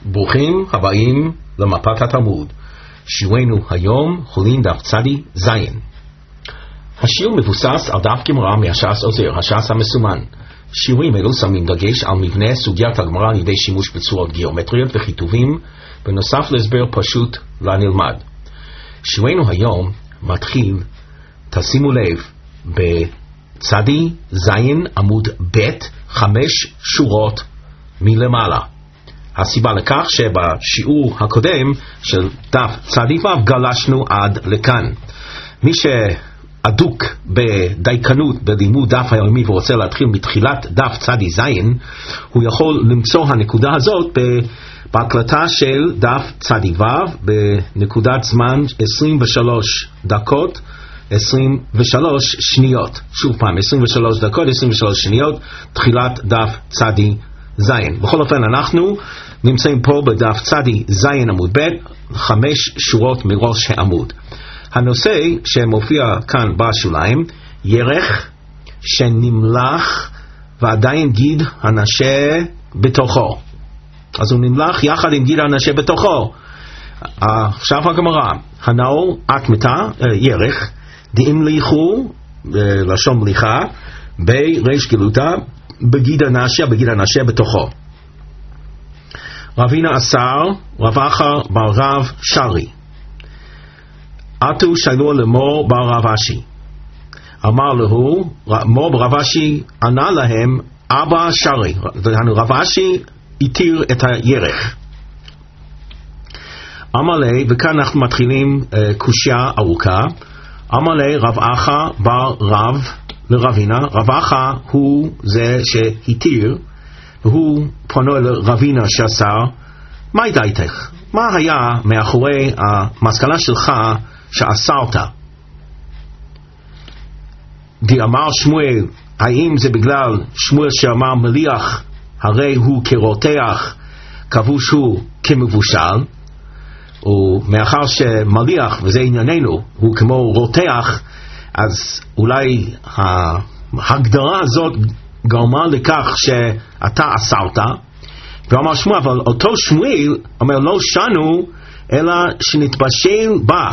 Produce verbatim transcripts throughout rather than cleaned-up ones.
ברוכים הבאים למפת התלמוד. שיעורנו היום חולין דף צדי זין. השיעור מבוסס על דף גמרא מהש"ס עוזר, הש"ס המסומן. שיעורים אלו שמים דגש על מבנה סוגיית הגמרא על ידי שימוש בצורות גיאומטריות וכיתובים, בנוסף להסבר פשוט לנלמד. שיעורנו היום מתחיל, תשימו לב, בצדי זין עמוד ב' חמש שורות מלמעלה. הסיבה לכך שבשיעור הקודם של דף צדי ו' גלשנו עד לכאן. מי שעדוק בדייקנות בלימוד דף היומי ורוצה להתחיל מתחילת דף צדי זין, הוא יכול למצוא הנקודה הזאת בהקלטה של דף צדי ו' בנקודת זמן עשרים ושלוש דקות עשרים ושלוש שניות. שוב פעם, עשרים ושלוש דקות עשרים ושלוש שניות, תחילת דף צדי זין. בכל אופן, אנחנו נמצאים פה בדף צדי זין עמוד ב' חמש שורות מראש העמוד. הנושא שמופיע כאן בשוליים, ירך שנמלח ועדיין גיד הנשה בתוכו. אז הוא נמלח יחד עם גיד הנשה בתוכו. עכשיו הגמרא, הנאור אטמתה, ירך, דאמליחו, לשון מליחה, בריש גלותה, בגיד הנשה, בגיד הנשה בתוכו. רבינה אסר, רב אחר בר רב שרי. עטו שאלו למור בר רב אשי. אמר לו, מור בר רב אשי ענה להם, אבא שרי. רב אשי התיר את הירך. אמר לי, וכאן אנחנו מתחילים uh, קושיה ארוכה. אמר לי, רב אחר בר רב לרבינה. רב אחר הוא זה שהתיר, והוא פנו אל רבינה שאסר, מה דעתך? מה היה מאחורי המסקנה שלך שאסרת? דאמר שמואל, האם זה בגלל שמואל שאמר מליח, הרי הוא כרותח, כבוש הוא כמבושל, ומאחר שמליח, וזה ענייננו, הוא כמו רותח, אז אולי ההגדרה הזאת גרמה לכך שאתה אסרת. ואמר שמואל, אבל אותו שמואל אומר לא שנו אלא שנתבשל בה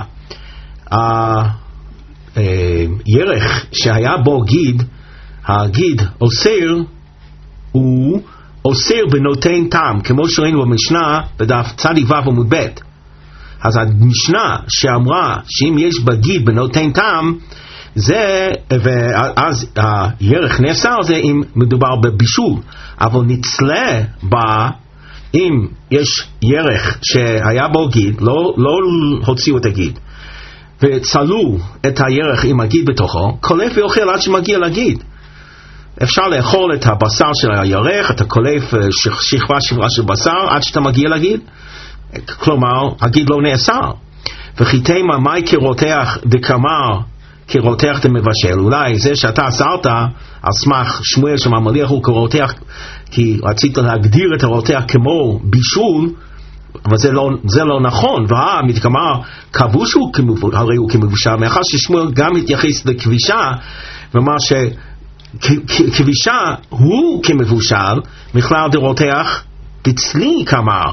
הירך שהיה בו גיד, הגיד אוסר, הוא אוסר ונותן טעם, כמו שראינו במשנה בדף צדי ו' עמוד ב'. אז המשנה שאמרה שאם יש בגיד ונותן טעם, זה, ואז הירך נאסר זה אם מדובר בבישול, אבל נצלה בה, אם יש ירך שהיה בו גיד, לא, לא הוציאו את הגיד, וצלו את הירך עם הגיד בתוכו, קולף ואוכל עד שמגיע לגיד. אפשר לאכול את הבשר של הירך, אתה קולף שכבה שכבה של בשר עד שאתה מגיע לגיד, כלומר הגיד לא נאסר. וחיתמה מאי כרותח דקמר כרותח דמבשל, אולי זה שאתה אסרת על סמך שמואל שממליח הוא כרותח כי רצית להגדיר את הרותח כמו בישול, אבל זה לא, זה לא נכון. והמתקמר כבוש הוא כמבושל, הרי הוא כמבושל, מאחר ששמואל גם מתייחס לכבישה ואומר שכבישה הוא כמבושל, מכלל דרותח בצלי כמר,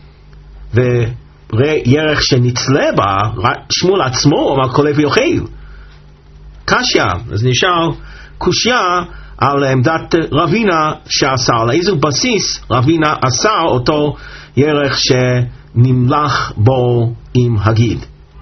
וירך שנצלה בה שמואל עצמו אמר קולף ויאכל. קשיה, אז נשאר קושיה על עמדת רבינה שאסר. על איזה בסיס רבינה אסר אותו ירך שנמלח בו עם הגיד?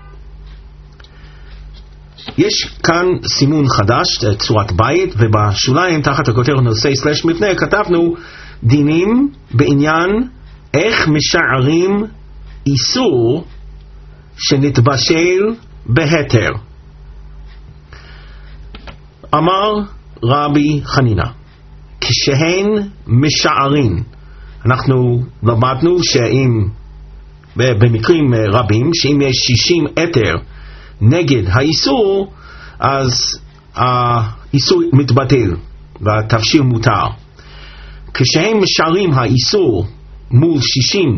יש כאן סימון חדש, צורת בית, ובשוליים תחת הכותרת נושא סלש מפנה כתבנו דינים בעניין איך משערים איסור שנתבשל בהתר. אמר רבי חנינה, כשהן משערים, אנחנו למדנו שאם במקרים רבים שאם יש שישים אתר נגד האיסור, אז האיסור מתבטל והתבשיל מותר. כשהם משערים האיסור מול שישים,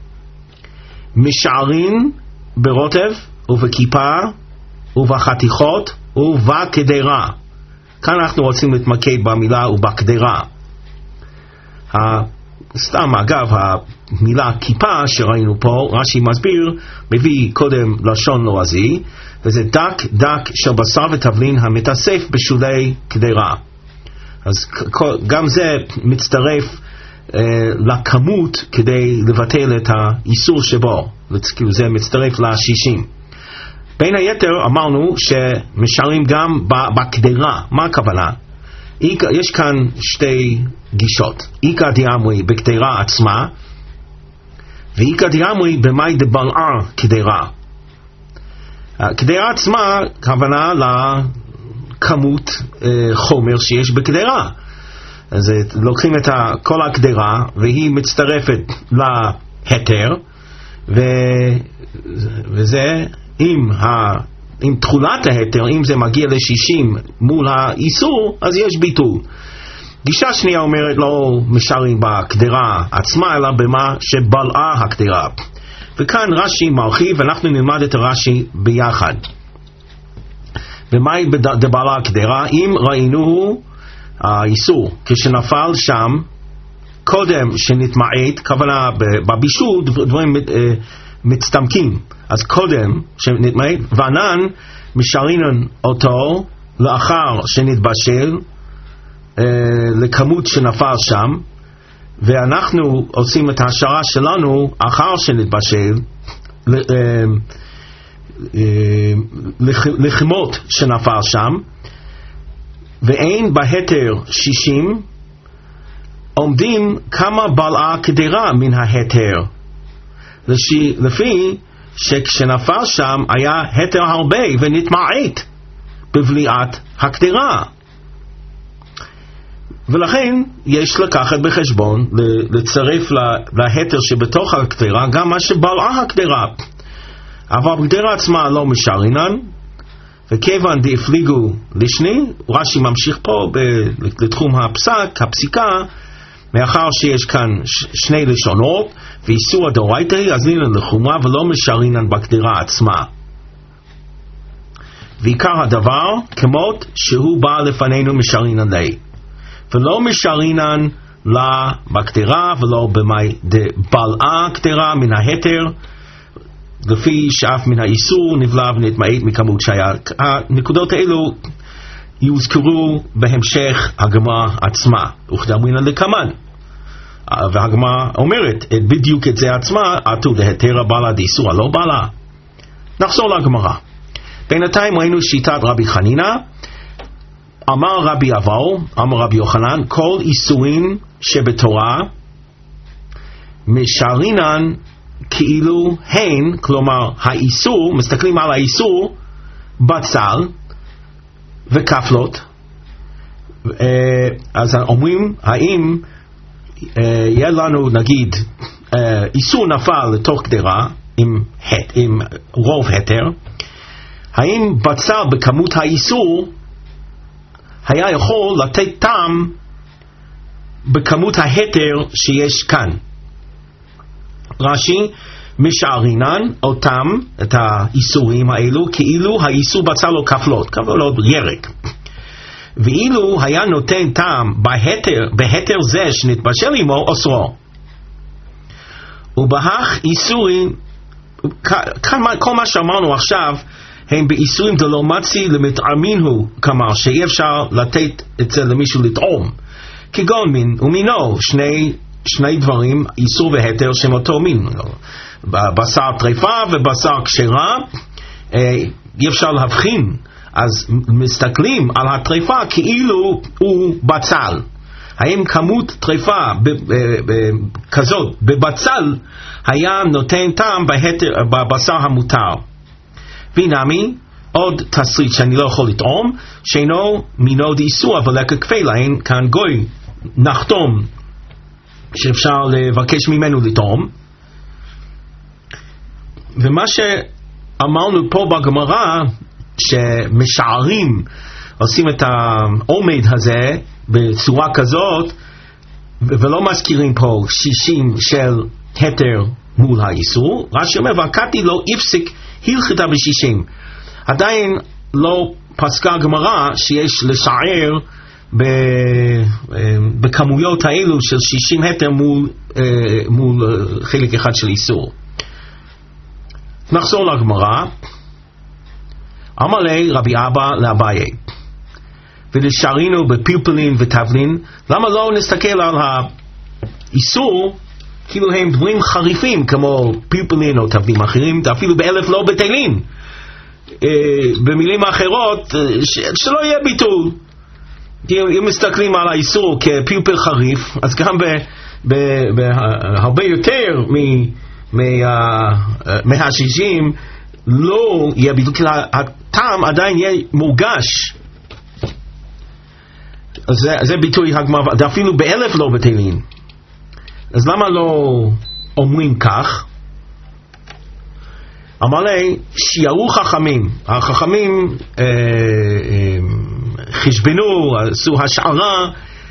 משערים ברוטב ובכיפה ובחתיכות ובקדרה. כאן אנחנו רוצים להתמקד במילה ובקדרה. סתם אגב המילה כיפה שראינו פה, רש"י מסביר, מביא קודם לשון לועזי, וזה דק דק של בשר ותבלין המתאסף בשולי קדרה. אז גם זה מצטרף אה, לכמות כדי לבטל את האיסור שבו, זה מצטרף לשישים. בין היתר אמרנו שמשארים גם בקדרה. מה הכוונה? יש כאן שתי גישות, איקא דיאמרי בקדרה עצמה ואיקא דיאמרי במאי דבלעה קדרה. הקדרה עצמה כוונה לכמות אה, חומר שיש בקדרה, אז לוקחים את כל הקדרה והיא מצטרפת להיתר, ו... וזה עם, ה... עם תחולת ההיתר, אם זה מגיע ל-שישים מול האיסור, אז יש ביטול. גישה שנייה אומרת לא משארים בקדרה עצמה, אלא במה שבלעה הקדרה. וכאן רש"י מרחיב, ואנחנו נלמד את רש"י ביחד. במאי דבלעה הקדרה, אם ראינו האיסור כשנפל שם קודם שנתמעט, כוונה בבישול דברים מצטמקים, אז קודם שנתמעט, וענן משארינן אותו לאחר שנתבשל אה, לכמות שנפל שם, ואנחנו עושים את ההשערה שלנו אחר שנתבשל אה, אה, לכמות שנפל שם, ואין בהיתר שישים, עומדים כמה בלעה קדרה מן ההיתר, לפי שכשנפל שם היה היתר הרבה ונתמעט בבליעת הקדרה, ולכן יש לקחת בחשבון לצרף להיתר שבתוך הקדרה גם מה שבלעה הקדרה, אבל בקדרה עצמה לא משארינן, וכיוון דאפליגו לשני, רש"י ממשיך פה ב- לתחום הפסק, הפסיקה, מאחר שיש כאן שני לשונות ואיסור הדאורייתא היא, אז לינן לחומרה ולא משארינן בקדרה עצמה. ועיקר הדבר כמות שהוא בא לפנינו משארינן לי, ולא משארינן לה בקדרה ולא במאי דבלעה קדרה מן ההיתר, לפי שאף מן האיסור נבלע ונתמעט מכמות שהיה. הנקודות האלו יוזכרו בהמשך הגמרא עצמה, וכדאמרינן לקמן, והגמרא אומרת בדיוק את זה עצמה, עתו דהיתרא בלע דאיסורא לא בלע. נחזור לגמרא. בינתיים ראינו שיטת רבי חנינא, אמר רבי אבאו, אמר רבי יוחנן, כל איסורים שבתורה משארינן כאילו הן, כלומר האיסור, מסתכלים על האיסור בצל וכפלות, אז אומרים האם יהיה לנו נגיד איסור נפל לתוך קדרה עם, עם רוב היתר, האם בצל בכמות האיסור היה יכול לתת טעם בכמות ההיתר שיש כאן? רש"י משארינן אותם, את האיסורים האלו, כאילו האיסור בצל לו כפלות, כפלות ירק, ואילו היה נותן טעם בהיתר, בהיתר זה שנתבשל עמו אוסרו. ובהך איסורים, כל מה שאמרנו עכשיו הם באיסורים דלא מצי למתערמין הוא, כלומר שאי אפשר לתת את זה למישהו לטעום, כגון מין ומינו, שני שני דברים, איסור והיתר שהם אותו מין, בשר טריפה ובשר כשרה, אי אפשר להבחין, אז מסתכלים על הטריפה כאילו הוא בצל. האם כמות טריפה כזאת בבצל היה נותן טעם בבשר המותר? וינמי עוד תסריט שאני לא יכול לטעום, שאינו מינו דאיסור אבל ככפלה, אין כאן גוי נחתום שאפשר לבקש ממנו לטעום. ומה שאמרנו פה בגמרא, שמשערים עושים את העומד הזה בצורה כזאת, ולא מזכירים פה שישים של היתר מול האיסור, רש"י אומר וקתי לא הפסיק הלכתה בשישים, עדיין לא פסקה הגמרא שיש לשער בכמויות האלו של שישים היתר מול, מול חלק אחד של איסור. נחזור לגמרא. אמר לי רבי אבא לאביי, ולשארינו בפלפלים וטבלין, למה לא נסתכל על האיסור כאילו הם דברים חריפים כמו פלפלין או טבלים אחרים, אפילו באלף לא בטלים, במילים אחרות שלא יהיה ביטול. אם מסתכלים על האיסור כפלפל חריף, אז גם בהרבה יותר מהשישים לא יהיה ביטול, כי הטעם עדיין יהיה מורגש. זה, זה ביטוי הגמרא, אפילו באלף לא בטלים. אז למה לא אומרים כך? אמר לי, שיערו חכמים, החכמים אה, אה, חשבנו, עשו השערה,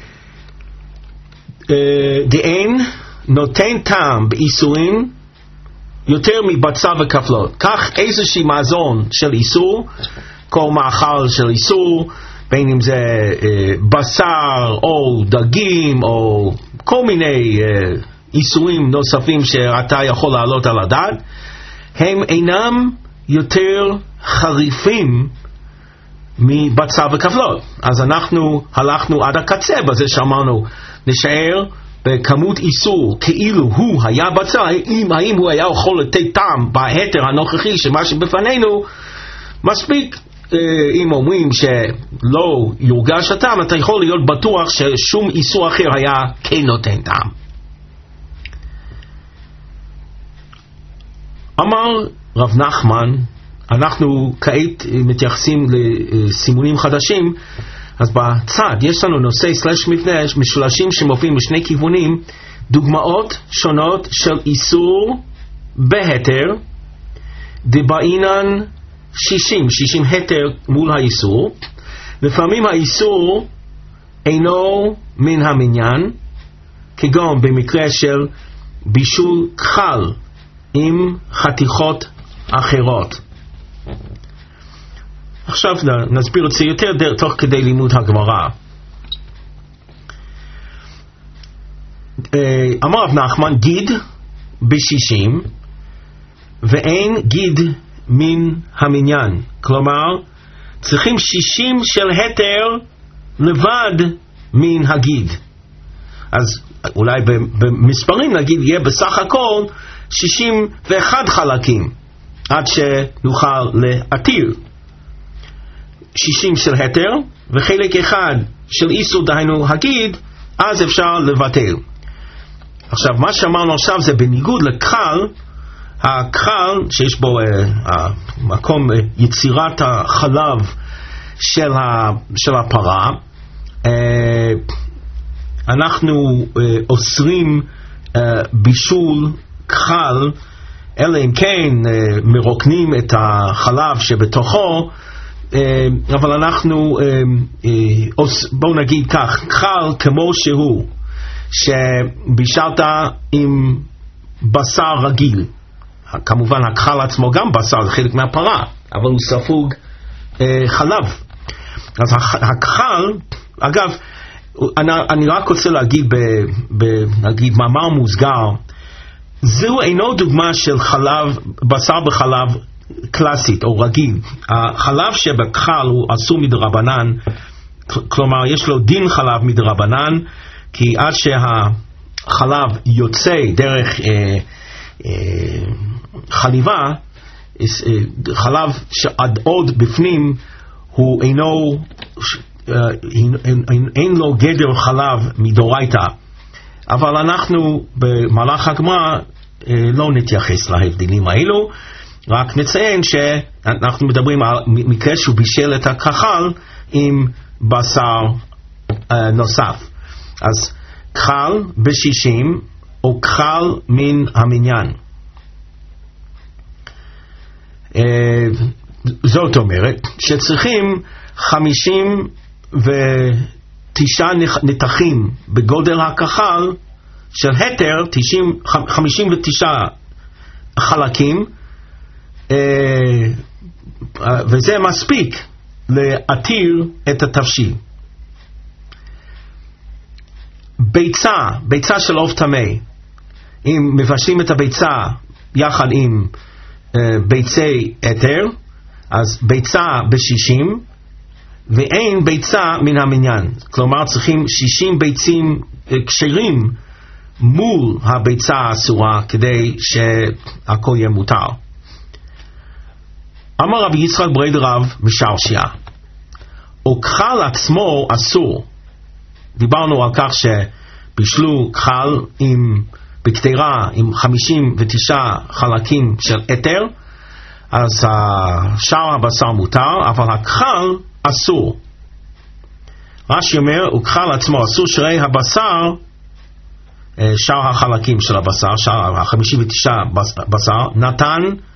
אה, דאין נותן טעם באיסורים יותר מבצע וכפלות. כך איזושהי מזון של איסור, כל מאכל של איסור, בין אם זה אה, בשר או דגים או כל מיני אה, איסורים נוספים שאתה יכול לעלות על הדעת, הם אינם יותר חריפים מבצע וכפלות. אז אנחנו הלכנו עד הקצה בזה שאמרנו נשאר בכמות איסור כאילו הוא היה בצע, אם האם הוא היה יכול לתת טעם בהיתר הנוכחי שמה שבפנינו מספיק. אם אומרים שלא יורגש הטעם, אתה יכול להיות בטוח ששום איסור אחר היה כן נותן טעם. אמר רב נחמן, אנחנו כעת מתייחסים לסימונים חדשים, אז בצד יש לנו נושא סלש מפגש משולשים שמופיעים בשני כיוונים, דוגמאות שונות של איסור בהיתר דבעינן שישים, שישים היתר מול האיסור. לפעמים האיסור אינו מן המניין, כגון במקרה של בישול כחל עם חתיכות אחרות. עכשיו נסביר את זה יותר תוך כדי לימוד הגמרא. אמר רב נחמן, גיד בשישים ואין גיד מן המניין, כלומר צריכים שישים של היתר לבד מן הגיד. אז אולי במספרים נגיד יהיה בסך הכל שישים ואחד חלקים עד שנוכל להתיר שישים של היתר וחלק אחד של איסור, דהיינו הגיד, אז אפשר לבטל. עכשיו מה שאמרנו עכשיו זה בניגוד לכחל. הכחל שיש בו uh, מקום uh, יצירת החלב של, ה, של הפרה, uh, אנחנו uh, אוסרים uh, בישול כחל, אלא אם כן uh, מרוקנים את החלב שבתוכו, uh, אבל אנחנו uh, uh, אוס, בואו נגיד כך, כחל כמו שהוא שבישלת עם בשר רגיל, כמובן הכחל עצמו גם בשר, זה חלק מהפרה, אבל הוא ספוג אה, חלב. אז הכחל, אגב, אני, אני רק רוצה להגיד, ב, ב, נגיד מאמר מוסגר, זהו אינו דוגמה של חלב, בשר בחלב קלאסית או רגיל. החלב שבכחל הוא אסור מדרבנן, כלומר יש לו דין חלב מדרבנן, כי עד שהחלב יוצא דרך אה, חליבה, חלב שעד עוד בפנים הוא אינו, אין לו גדר חלב מדורייתא, אבל אנחנו במהלך הגמרא לא נתייחס להבדלים האלו, רק נציין שאנחנו מדברים על מקרה שהוא בישל את הכחל עם בשר נוסף. אז כחל בשישים או כחל מן המניין. זאת אומרת שצריכים חמישים ותשעה נתחים בגודל הכחל של היתר, חמישים ותשעה חלקים, וזה מספיק להתיר את התבשיל. ביצה, ביצה של עוף טמא, אם מבשלים את הביצה יחד עם uh, ביצי אתר, אז ביצה בשישים, ואין ביצה מן המניין. כלומר צריכים שישים ביצים uh, כשרים מול הביצה האסורה כדי שהכל יהיה מותר. אמר רבי יצחק ברי דרב משרשיה, או כחל עצמו אסור. דיברנו על כך שבישלו כחל עם בקטרה עם חמישים ותשעה חלקים של אתר, אז שאר הבשר מותר, אבל הכחל אסור. רש"י אומר, וכחל עצמו אסור, שראי הבשר, שאר החלקים של הבשר, שאר ה-חמישים ותשעה בשר, נתן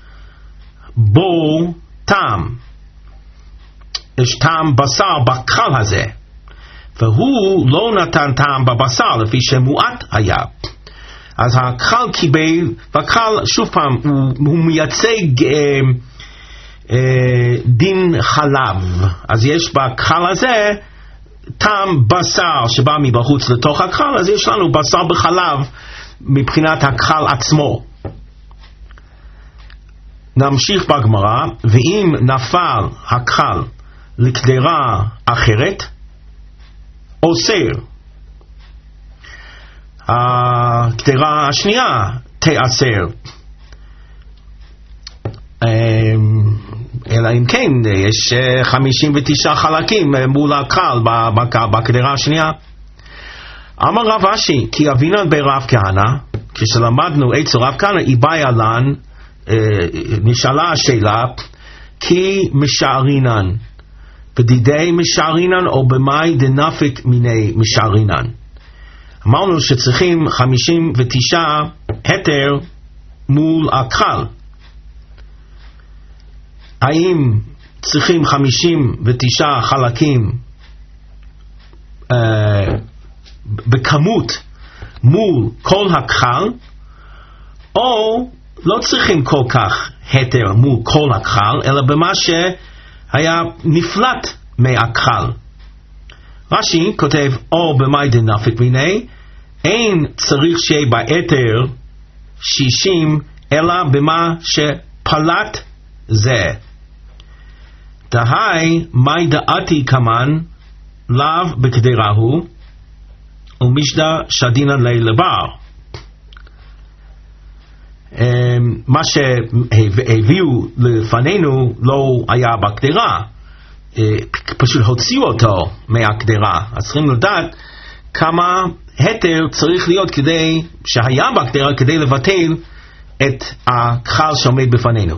בו טעם. יש טעם בשר בכחל הזה, והוא לא נתן טעם בבשר לפי שמועט היה. אז הכחל קיבל, והכחל שוב פעם הוא, הוא מייצג אה, אה, דין חלב. אז יש בכחל הזה טעם בשר שבא מבחוץ לתוך הכחל, אז יש לנו בשר בחלב מבחינת הכחל עצמו. נמשיך בגמרא, ואם נפל הכחל לקדרה אחרת, אוסר. הקדרה השנייה תאסר, אלא אם כן יש חמישים ותשעה חלקים מול הכחל בקדרה השנייה. אמר רב אשי, כי אבינן ברב כהנא, כשלמדנו אצל רב כהנא איבאי עלן, נשאלה השאלה, כי משערינן, בדידי משערינן או במאי דנפק מיני משערינן. אמרנו שצריכים חמישים ותשעה התר מול הכחל. האם צריכים חמישים ותשעה חלקים אה, בכמות מול כל הכחל, או לא צריכים כל כך התר מול כל הכחל, אלא במה שהיה נפלט מהכחל. רש"י כותב, או במאי דנפק מיני, אין צריך שיהיה באתר שישים, אלא במה שפלט זה. דהי, מאי דעתי כמן, לאו בקדרה הוא, ומשדה שדינן לי לבר. מה שהביאו לפנינו לא היה בקדרה, פשוט הוציאו אותו מהקדרה. אז צריכים לדעת כמה התר צריך להיות כדי שהיה בקדרה כדי לבטל את הכחל שעומד בפנינו.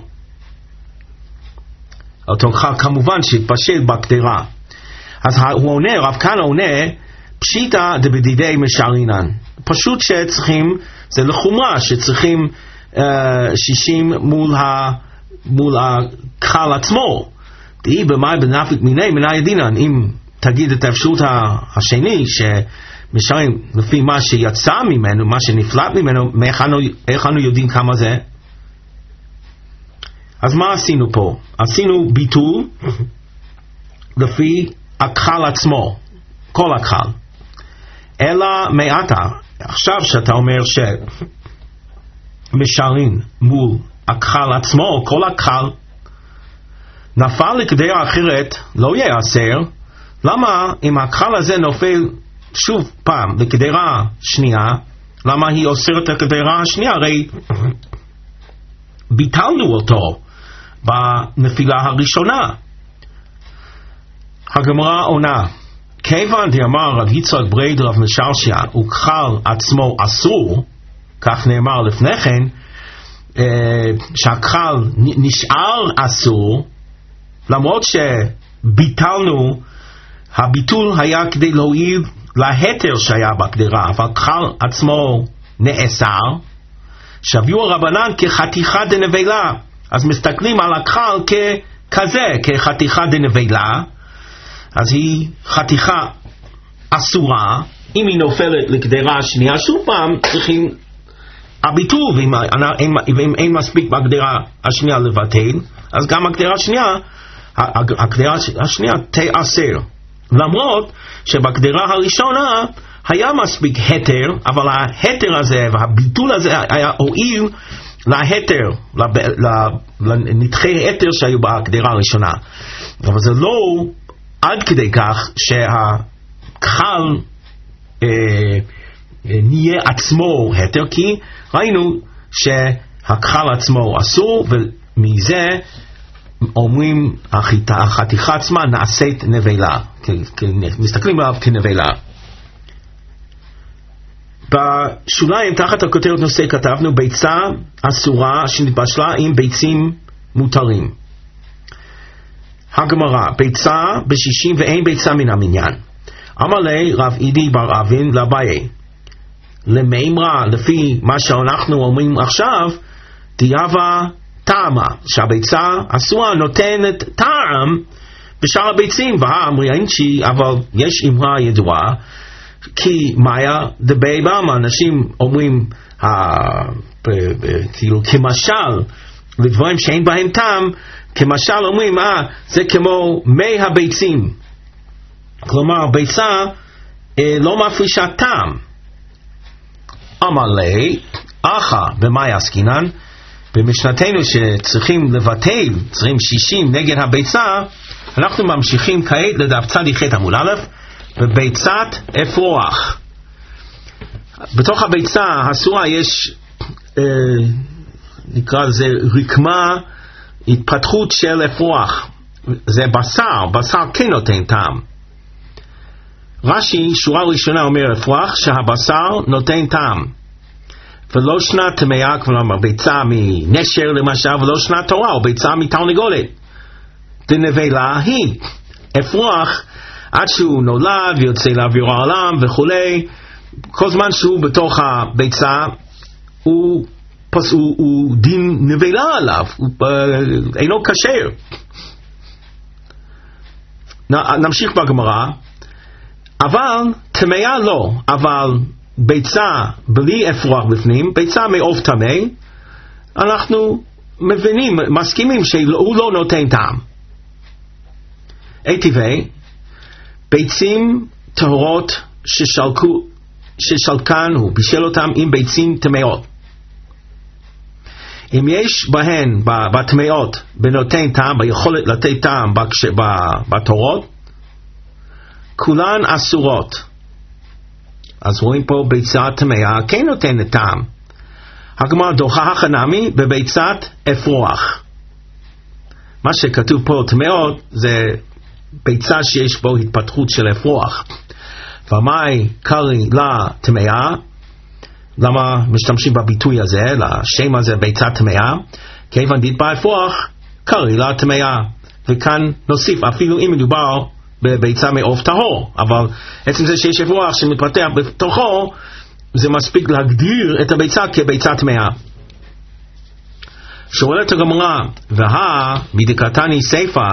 אותו כחל כמובן שהתבשל בקדרה. אז הוא עונה, רב כהנא עונה, פשיטא דבדידי משערינן. פשוט שצריכים, זה לחומרה שצריכים uh, שישים מול, ה, מול הכחל עצמו. דהי במאי בנפק מיני מנאי דינן. אם תגיד את האפשרות השני שמשערים לפי מה שיצא ממנו, מה שנפלט ממנו, איך אנו יודעים כמה זה? אז מה עשינו פה? עשינו ביטול לפי הכחל עצמו, כל הכחל. אלא מעתה, עכשיו שאתה אומר שמשערים מול הכחל עצמו, כל הכחל, נפל לקדרה אחרת, לא יאסר. למה אם הכחל הזה נופל שוב פעם לקדרה שנייה, למה היא אוסרת לקדרה השנייה? הרי ביטלנו אותו בנפילה הראשונה. הגמרא עונה, כיוון דאמר רב יצחק ברי דרב משרשיה וכחל עצמו אסור, כך נאמר לפני כן, שהכחל נשאר אסור, למרות שביטלנו, הביטול היה כדי להועיל להתר שהיה בקדרה, אבל הכחל עצמו נאסר, שביעו הרבנן כחתיכה דנבלה. אז מסתכלים על הכחל ככזה, כחתיכה דנבלה, אז היא חתיכה אסורה. אם היא נופלת לקדרה השנייה, שוב פעם צריכים הביטול, ואם אין, אין מספיק בקדרה השנייה לבטל, אז גם הקדרה השנייה, הקדרה השנייה תאסר. למרות שבקדרה הראשונה היה מספיק היתר, אבל ההיתר הזה והביטול הזה היה הועיל להיתר, לנתחי היתר שהיו בקדירה הראשונה. אבל זה לא עד כדי כך שהקהל אה, נהיה עצמו היתר, כי ראינו שהקהל עצמו אסור, ומזה אומרים החתיכה עצמה נעשית נבלה, מסתכלים עליו כנבלה. בשוליים תחת הכותרת נושא כתבנו ביצה אסורה שנתבשלה עם ביצים מותרים. הגמרא, ביצה בשישים ואין ביצה מן המניין. אמר לי רב אידי בר אבין לאביי, למימרה לפי מה שאנחנו אומרים עכשיו, דיאבה טעמה, שהביצה אסורה נותנת טעם בשאר הביצים, והאמריינצ'י, אבל יש אמרה ידועה, כי מאיה דבי במה, אנשים אומרים כאילו כמשל לדברים שאין בהם טעם, כמשל אומרים אה זה כמו מי הביצים, כלומר ביצה אה, לא מפרישה טעם. אמר לי אחא במאי עסקינן, במשנתנו שצריכים לבטל, צריכים שישים נגד הביצה, אנחנו ממשיכים כעת לדף צדיק ח' עמוד א', בביצת אפרוח. בתוך הביצה הסורה יש אה, נקרא לזה רקמה, התפתחות של אפרוח, זה בשר, בשר כן נותן טעם. רש"י שורה ראשונה אומר אפרוח שהבשר נותן טעם, ולא שנה טמאה, כלומר ביצה מנשר למשל, ולא שנה תורה או ביצה מתרנגולת. דנבלה היא אפרוח עד שהוא נולד ויוצא לאוויר העולם וכולי, כל זמן שהוא בתוך הביצה הוא, פס, הוא, הוא דין נבלה עליו, הוא uh, אינו כשר. נמשיך בגמרא. אבל טמאה לא, אבל ביצה בלי אפרוח בפנים, ביצה מעוף טמא, אנחנו מבינים, מסכימים שהוא לא נותן טעם. אי טבעי, ביצים טהורות ששלקו, ששלקן הוא, בישל אותם עם ביצים טמאות. אם יש בהן, בטמאות, בנותן טעם, ביכולת לתת טעם בטהורות, כולן אסורות. אז רואים פה ביצה טמאה כן נותנת טעם. הגמרא דוחה חנמי בביצת אפרוח. מה שכתוב פה טמאות זה ביצה שיש בו התפתחות של אפרוח. ומאי קרי לה טמאה, למה משתמשים בביטוי הזה, לשם הזה ביצה טמאה? כיוון דית באפרוח קרי לה טמאה. וכאן נוסיף אפילו אם מדובר בביצה מעוף טהור, אבל עצם זה שיש אפרוח שמתפתח בתוכו, זה מספיק להגדיר את הביצה כביצה טמאה. שואלת הגמרא, והא מדקתני סיפא,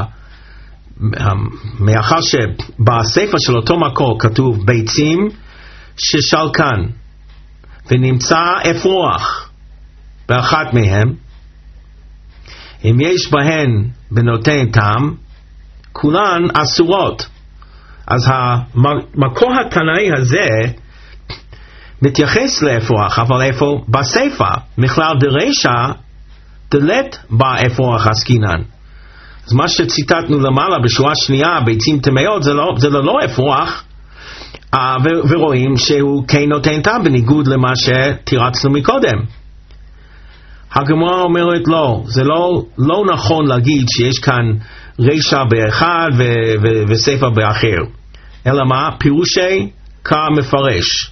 מאחר שבסיפא של אותו מקור כתוב ביצים ששלקן, ונמצא אפרוח באחת מהם, אם יש בהן בנותן טעם, כולן אסורות. אז המקור התנאי הזה מתייחס לאפרוח, אבל איפה? בסיפא, מכלל דרישא דלת באפרוח עסקינן. אז מה שציטטנו למעלה בשורה שנייה, ביצים טמאות, זה לא, זה לא אפרוח, ו- ורואים שהוא כן נותן טעם בניגוד למה שתירצנו מקודם. הגמרא אומרת לא, זה לא, לא נכון להגיד שיש כאן רישא באחד ו- ו- וסיפא באחר, אלא מה? פירושי כמפרש.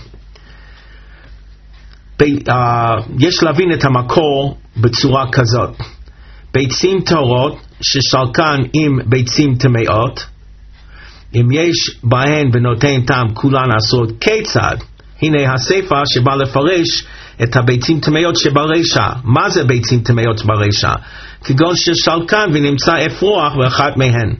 ב- uh, יש להבין את המקור בצורה כזאת: ביצים טהורות ששלקן עם ביצים טמאות, אם יש בהן ונותן טעם כולן אסורות. כיצד? הנה הסיפא שבא לפרש את הביצים טמאות שברישא. מה זה ביצים טמאות ברישא? כגון ששלקן ונמצא אפרוח באחת מהן.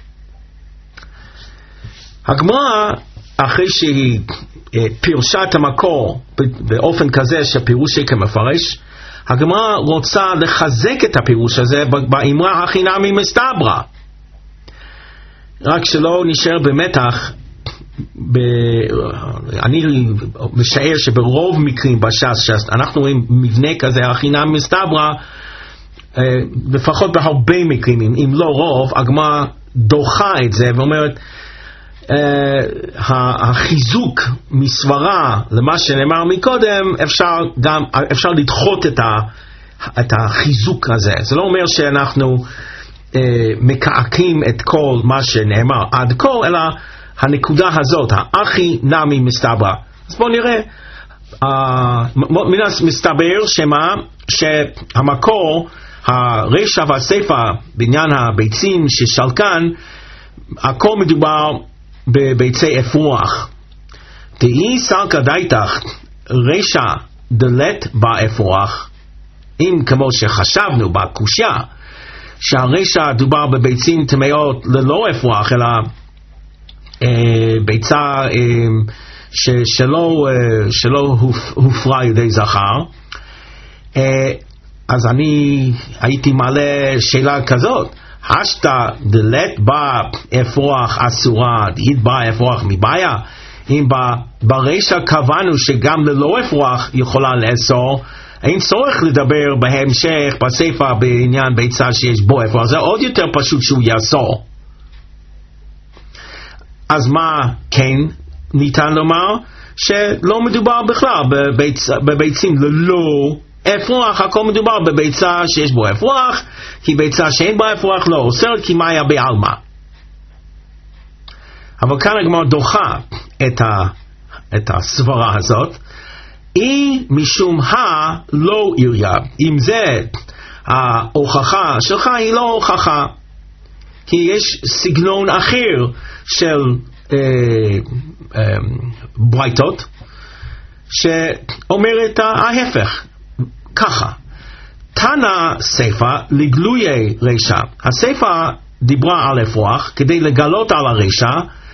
הגמרא, אחרי שהיא פירשה את המקור באופן כזה שפירושי כמפרש, הגמרא רוצה לחזק את הפירוש הזה באמרה הכי נמי מסתברא. רק שלא נשאר במתח ב, אני משער שברוב מקרים בש"ס, שאנחנו רואים מבנה כזה, החינם מסתברא, לפחות בהרבה מקרים, אם לא רוב, הגמרא דוחה את זה ואומרת, החיזוק מסברה למה שנאמר מקודם, אפשר גם, אפשר לדחות את ה, את החיזוק הזה. זה לא אומר שאנחנו מקעקים את כל מה שנאמר עד כה, אלא הנקודה הזאת, האחי נמי מסתברא. אז בואו נראה, מן מסתבר שמה, שהמקור, הרשע והסיפא בעניין הביצים ששלקן, הכל מדובר בביצי אפרוח. דאי סלקא דייתך רשע דלת באפרוח, אם כמו שחשבנו בקושיה, שהרשע דובר בביצים טמאות ללא אפרוח, אלא אה, ביצה אה, ש, שלא, אה, שלא הופרה על ידי זכר, אה, אז אני הייתי מעלה שאלה כזאת, השתא דלת בה אפרוח אסורה, דאית בה אפרוח מבעיה? אם ברשע קבענו שגם ללא אפרוח יכולה לאסור, אין צורך לדבר בהמשך בספר בעניין ביצה שיש בו אפרוח, זה עוד יותר פשוט שהוא יאסור. אז מה כן ניתן לומר? שלא מדובר בכלל בביצ... בביצים ללא אפרוח, הכל מדובר בביצה שיש בו אפרוח, כי ביצה שאין בה אפרוח לא אוסרת, כי מה היה בעלמא. אבל כאן הגמרא דוחה את, ה... את הסברה הזאת, היא משום הלא עיריה. אם זה ההוכחה שלך, היא לא הוכחה, כי יש סגנון אחר של אה, אה, ברייתות שאומרת ההפך ככה, תנא סיפא לגלויי רשע. הסיפא דיברה על אפרוח כדי לגלות על הרשע,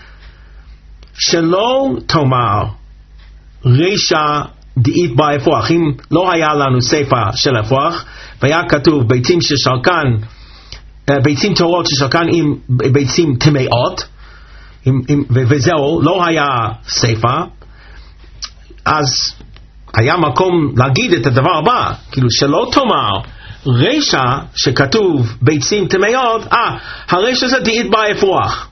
שלא תאמר רשע דאית בה אפרוח. אם לא היה לנו סיפא של אפרוח והיה כתוב ביצים ששלקן, ביצים טהורות ששלקן עם ביצים טמאות, וזהו, לא היה סיפא, אז היה מקום להגיד את הדבר הבא, כאילו שלא תאמר רשע שכתוב ביצים טמאות, אה, הרשע זה דאית בה אפרוח.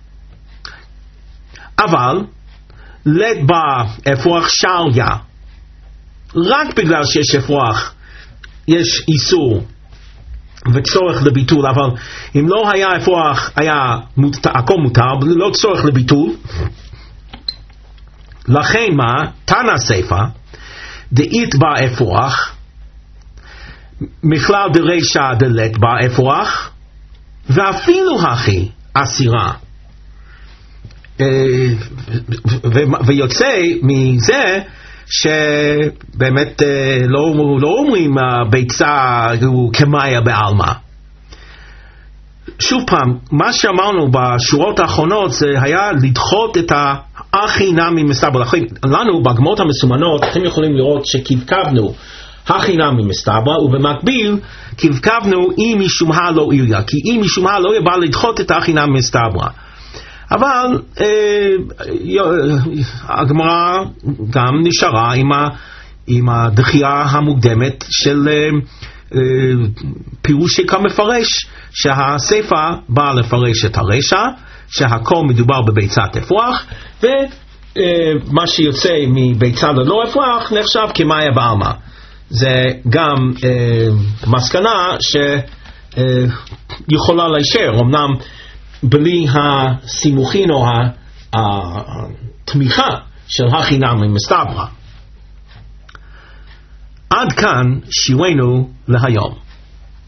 אבל לית בה אפרוח שריה, רק בגלל שיש אפרוח יש איסור וצורך לביטול, אבל אם לא היה אפרוח היה מות... הכל מותר, לא צורך לביטול. לכן מה? תנא סיפא דאית בה אפרוח מכלל דרשע דלת בה אפרוח, ואפילו הכי אסירה. ויוצא מזה שבאמת לא, לא אומרים ביצה הוא כמאיה בעלמא. שוב פעם, מה שאמרנו בשורות האחרונות זה היה לדחות את האחי נמי מסתברא. לנו בגמרות המסומנות אתם יכולים לראות שכבקבנו הכי נמי מסתברא, ובמקביל כבקבנו אם משום הלא עיריה, כי אם משום הלא בא לדחות את האחי נמי מסתברא. אבל אה, הגמרא גם נשארה עם, ה, עם הדחייה המוקדמת של אה, אה, פירוש כמפרש, שהסיפא באה לפרש את הרשע, שהכל מדובר בביצת אפרוח, ומה שיוצא מביצה ללא אפרוח נחשב כמאיה בעלמא. זה גם אה, מסקנה שיכולה להישאר, אמנם בלי הסימוכין או התמיכה של הכי נמי מסתברא. עד כאן שיעורנו להיום.